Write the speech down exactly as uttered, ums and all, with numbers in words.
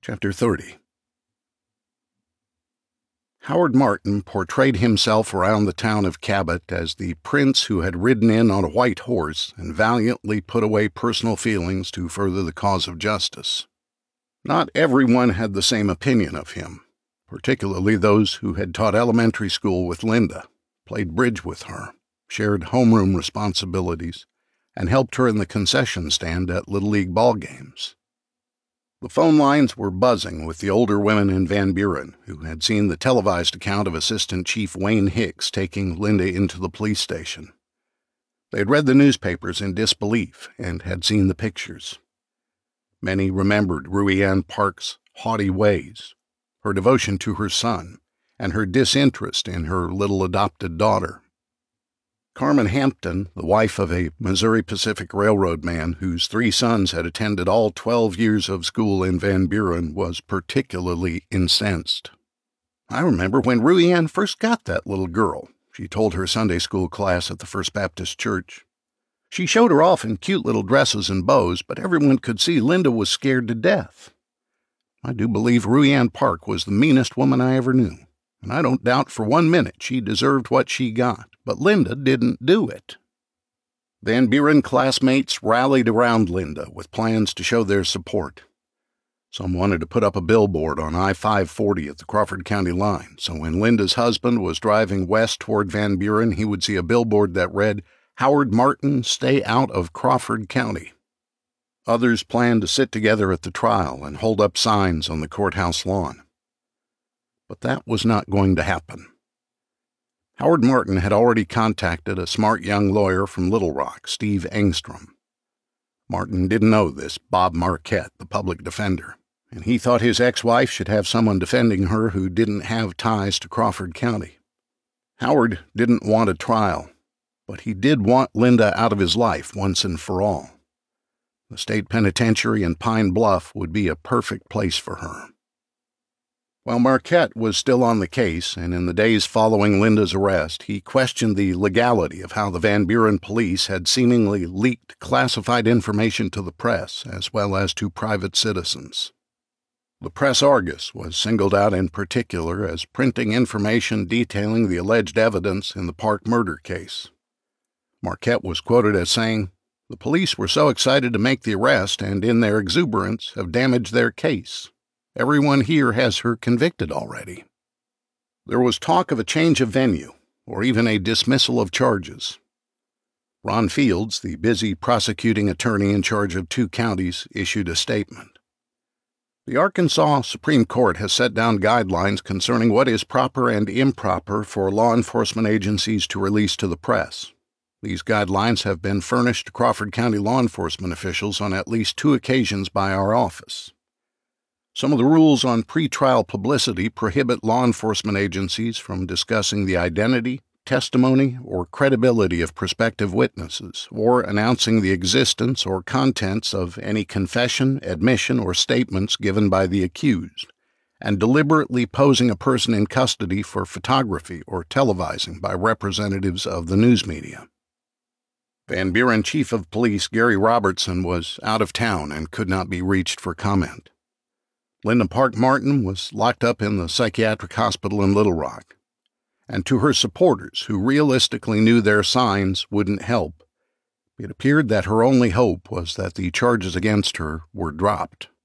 Chapter thirty. Howard Martin portrayed himself around the town of Cabot as the prince who had ridden in on a white horse and valiantly put away personal feelings to further the cause of justice. Not everyone had the same opinion of him, particularly those who had taught elementary school with Linda, played bridge with her, shared homeroom responsibilities, and helped her in the concession stand at Little League ball games. The phone lines were buzzing with the older women in Van Buren who had seen the televised account of Assistant Chief Wayne Hicks taking Linda into the police station. They had read the newspapers in disbelief and had seen the pictures. Many remembered Ruianne Park's haughty ways, her devotion to her son, and her disinterest in her little adopted daughter. Carmen Hampton, the wife of a Missouri Pacific Railroad man whose three sons had attended all twelve years of school in Van Buren, was particularly incensed. "I remember when Ruianne first got that little girl," she told her Sunday school class at the First Baptist Church. "She showed her off in cute little dresses and bows, but everyone could see Linda was scared to death. I do believe Ruianne Park was the meanest woman I ever knew, and I don't doubt for one minute she deserved what she got. But Linda didn't do it." Van Buren classmates rallied around Linda with plans to show their support. Some wanted to put up a billboard on I five forty at the Crawford County line, so when Linda's husband was driving west toward Van Buren, he would see a billboard that read, "Howard Martin, stay out of Crawford County." Others planned to sit together at the trial and hold up signs on the courthouse lawn. But that was not going to happen. Howard Martin had already contacted a smart young lawyer from Little Rock, Steve Engstrom. Martin didn't know this Bob Marquette, the public defender, and he thought his ex-wife should have someone defending her who didn't have ties to Crawford County. Howard didn't want a trial, but he did want Linda out of his life once and for all. The state penitentiary in Pine Bluff would be a perfect place for her. While Marquette was still on the case, and in the days following Linda's arrest, he questioned the legality of how the Van Buren police had seemingly leaked classified information to the press, as well as to private citizens. The Press Argus was singled out in particular as printing information detailing the alleged evidence in the Park murder case. Marquette was quoted as saying, "The police were so excited to make the arrest and, in their exuberance, have damaged their case. Everyone here has her convicted already." There was talk of a change of venue, or even a dismissal of charges. Ron Fields, the busy prosecuting attorney in charge of two counties, issued a statement. "The Arkansas Supreme Court has set down guidelines concerning what is proper and improper for law enforcement agencies to release to the press. These guidelines have been furnished to Crawford County law enforcement officials on at least two occasions by our office. Some of the rules on pretrial publicity prohibit law enforcement agencies from discussing the identity, testimony, or credibility of prospective witnesses, or announcing the existence or contents of any confession, admission, or statements given by the accused, and deliberately posing a person in custody for photography or televising by representatives of the news media." Van Buren Chief of Police Gary Robertson was out of town and could not be reached for comment. Linda Park Martin was locked up in the psychiatric hospital in Little Rock, and to her supporters, who realistically knew their signs wouldn't help, it appeared that her only hope was that the charges against her were dropped.